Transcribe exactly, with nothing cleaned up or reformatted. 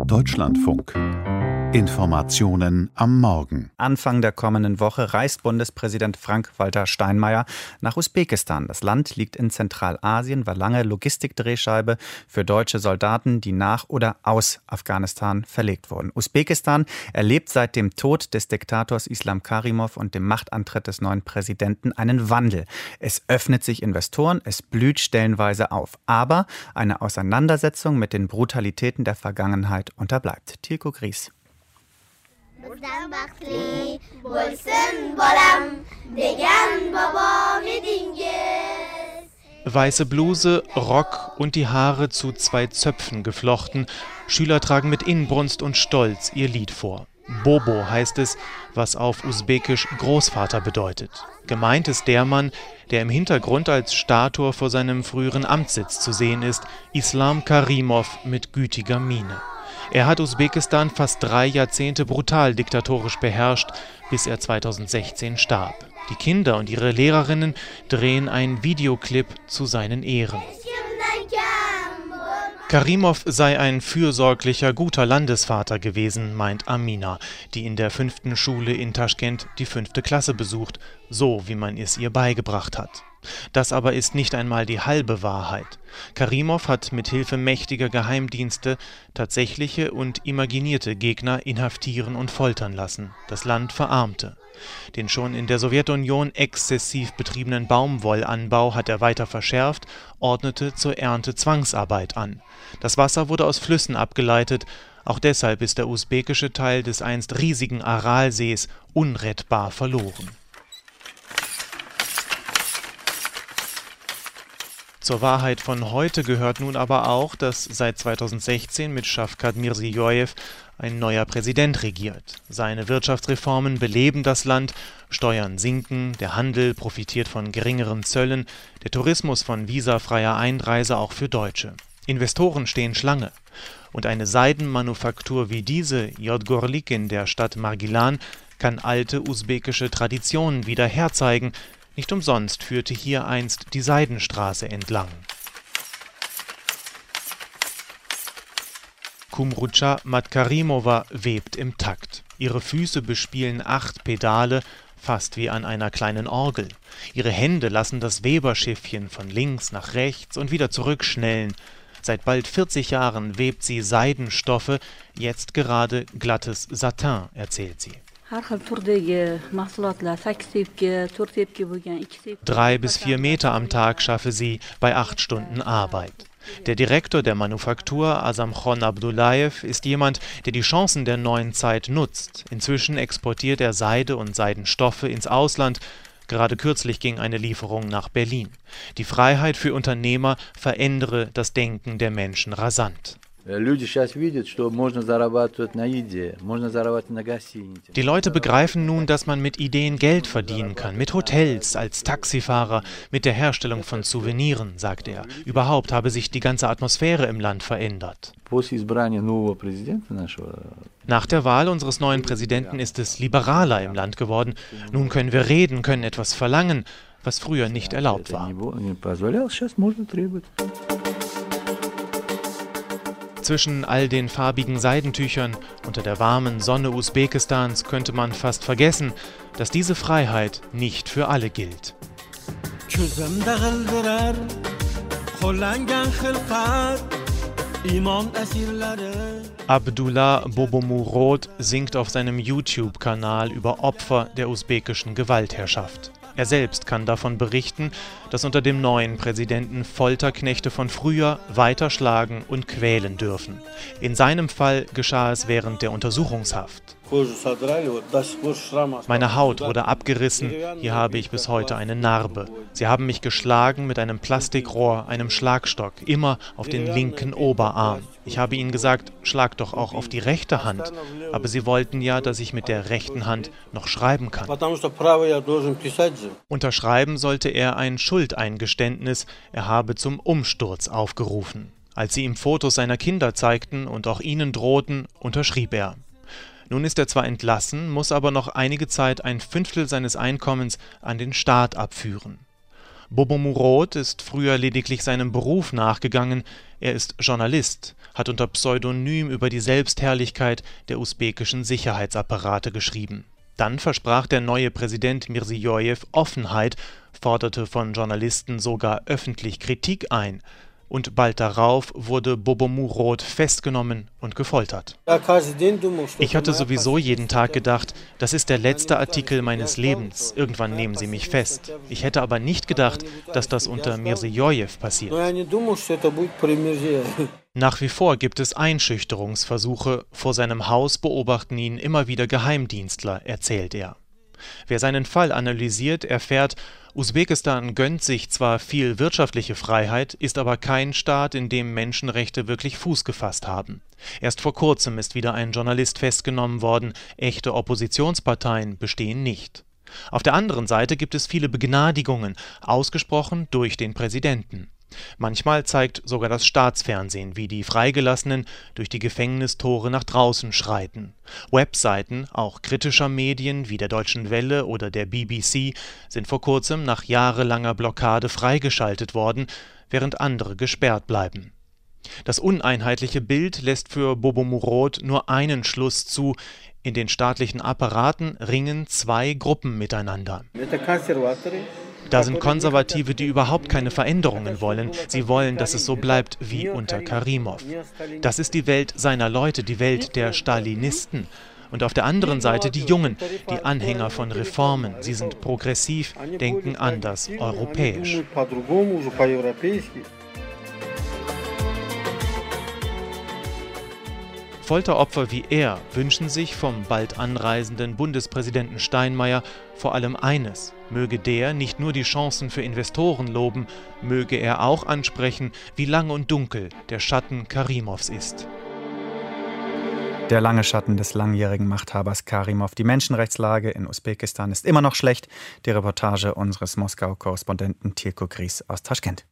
Deutschlandfunk. Informationen am Morgen. Anfang der kommenden Woche reist Bundespräsident Frank-Walter Steinmeier nach Usbekistan. Das Land liegt in Zentralasien, war lange Logistikdrehscheibe für deutsche Soldaten, die nach oder aus Afghanistan verlegt wurden. Usbekistan erlebt seit dem Tod des Diktators Islam Karimov und dem Machtantritt des neuen Präsidenten einen Wandel. Es öffnet sich Investoren, es blüht stellenweise auf. Aber eine Auseinandersetzung mit den Brutalitäten der Vergangenheit unterbleibt. Tilko Gries. Weiße Bluse, Rock und die Haare zu zwei Zöpfen geflochten. Schüler tragen mit Inbrunst und Stolz ihr Lied vor. Bobo heißt es, was auf Usbekisch Großvater bedeutet. Gemeint ist der Mann, der im Hintergrund als Statue vor seinem früheren Amtssitz zu sehen ist, Islam Karimov mit gütiger Miene. Er hat Usbekistan fast drei Jahrzehnte brutal diktatorisch beherrscht, bis er zweitausendsechzehn starb. Die Kinder und ihre Lehrerinnen drehen einen Videoclip zu seinen Ehren. Karimov sei ein fürsorglicher, guter Landesvater gewesen, meint Amina, die in der fünften Schule in Taschkent die fünfte Klasse besucht, so wie man es ihr beigebracht hat. Das aber ist nicht einmal die halbe Wahrheit. Karimov hat mit Hilfe mächtiger Geheimdienste tatsächliche und imaginierte Gegner inhaftieren und foltern lassen. Das Land verarmte. Den schon in der Sowjetunion exzessiv betriebenen Baumwollanbau hat er weiter verschärft, ordnete zur Ernte Zwangsarbeit an. Das Wasser wurde aus Flüssen abgeleitet. Auch deshalb ist der usbekische Teil des einst riesigen Aralsees unrettbar verloren. Zur Wahrheit von heute gehört nun aber auch, dass seit zweitausendsechzehn mit Shavkat Mirziyoyev ein neuer Präsident regiert. Seine Wirtschaftsreformen beleben das Land, Steuern sinken, der Handel profitiert von geringeren Zöllen, der Tourismus von visafreier Einreise auch für Deutsche. Investoren stehen Schlange. Und eine Seidenmanufaktur wie diese, Yodgorlik in der Stadt Margilan, kann alte usbekische Traditionen wieder herzeigen. Nicht umsonst führte hier einst die Seidenstraße entlang. Kumrucha Matkarimova webt im Takt. Ihre Füße bespielen acht Pedale, fast wie an einer kleinen Orgel. Ihre Hände lassen das Weberschiffchen von links nach rechts und wieder zurückschnellen. Seit bald vierzig Jahren webt sie Seidenstoffe, jetzt gerade glattes Satin, erzählt sie. Drei bis vier Meter am Tag schaffe sie bei acht Stunden Arbeit. Der Direktor der Manufaktur, Azamkhon Abdullayev, ist jemand, der die Chancen der neuen Zeit nutzt. Inzwischen exportiert er Seide und Seidenstoffe ins Ausland. Gerade kürzlich ging eine Lieferung nach Berlin. Die Freiheit für Unternehmer verändere das Denken der Menschen rasant. Die Leute begreifen nun, dass man mit Ideen Geld verdienen kann, mit Hotels, als Taxifahrer, mit der Herstellung von Souveniren, sagt er. Überhaupt habe sich die ganze Atmosphäre im Land verändert. Nach der Wahl unseres neuen Präsidenten ist es liberaler im Land geworden. Nun können wir reden, können etwas verlangen, was früher nicht erlaubt war. Zwischen all den farbigen Seidentüchern unter der warmen Sonne Usbekistans könnte man fast vergessen, dass diese Freiheit nicht für alle gilt. Abdullah Bobomurod singt auf seinem YouTube-Kanal über Opfer der usbekischen Gewaltherrschaft. Er selbst kann davon berichten, dass unter dem neuen Präsidenten Folterknechte von früher weiter schlagen und quälen dürfen. In seinem Fall geschah es während der Untersuchungshaft. Meine Haut wurde abgerissen, hier habe ich bis heute eine Narbe. Sie haben mich geschlagen mit einem Plastikrohr, einem Schlagstock, immer auf den linken Oberarm. Ich habe ihnen gesagt, schlag doch auch auf die rechte Hand. Aber sie wollten ja, dass ich mit der rechten Hand noch schreiben kann. Unterschreiben sollte er ein Schuldeingeständnis, er habe zum Umsturz aufgerufen. Als sie ihm Fotos seiner Kinder zeigten und auch ihnen drohten, unterschrieb er. Nun ist er zwar entlassen, muss aber noch einige Zeit ein Fünftel seines Einkommens an den Staat abführen. Bobomurod ist früher lediglich seinem Beruf nachgegangen. Er ist Journalist, hat unter Pseudonym über die Selbstherrlichkeit der usbekischen Sicherheitsapparate geschrieben. Dann versprach der neue Präsident Mirziyojew Offenheit, forderte von Journalisten sogar öffentlich Kritik ein. Und bald darauf wurde Bobomurod festgenommen und gefoltert. Ich hatte sowieso jeden Tag gedacht, das ist der letzte Artikel meines Lebens, irgendwann nehmen sie mich fest. Ich hätte aber nicht gedacht, dass das unter Mirziyojew passiert. Nach wie vor gibt es Einschüchterungsversuche, vor seinem Haus beobachten ihn immer wieder Geheimdienstler, erzählt er. Wer seinen Fall analysiert, erfährt, Usbekistan gönnt sich zwar viel wirtschaftliche Freiheit, ist aber kein Staat, in dem Menschenrechte wirklich Fuß gefasst haben. Erst vor kurzem ist wieder ein Journalist festgenommen worden, echte Oppositionsparteien bestehen nicht. Auf der anderen Seite gibt es viele Begnadigungen, ausgesprochen durch den Präsidenten. Manchmal zeigt sogar das Staatsfernsehen, wie die Freigelassenen durch die Gefängnistore nach draußen schreiten. Webseiten, auch kritischer Medien wie der Deutschen Welle oder der B B C, sind vor kurzem nach jahrelanger Blockade freigeschaltet worden, während andere gesperrt bleiben. Das uneinheitliche Bild lässt für Bobomurod nur einen Schluss zu: In den staatlichen Apparaten ringen zwei Gruppen miteinander. Da sind Konservative, die überhaupt keine Veränderungen wollen. Sie wollen, dass es so bleibt wie unter Karimov. Das ist die Welt seiner Leute, die Welt der Stalinisten. Und auf der anderen Seite die Jungen, die Anhänger von Reformen. Sie sind progressiv, denken anders, europäisch. Folteropfer wie er wünschen sich vom bald anreisenden Bundespräsidenten Steinmeier vor allem eines: Möge der nicht nur die Chancen für Investoren loben, möge er auch ansprechen, wie lang und dunkel der Schatten Karimovs ist. Der lange Schatten des langjährigen Machthabers Karimov. Die Menschenrechtslage in Usbekistan ist immer noch schlecht. Die Reportage unseres Moskau-Korrespondenten Tirko Gries aus Taschkent.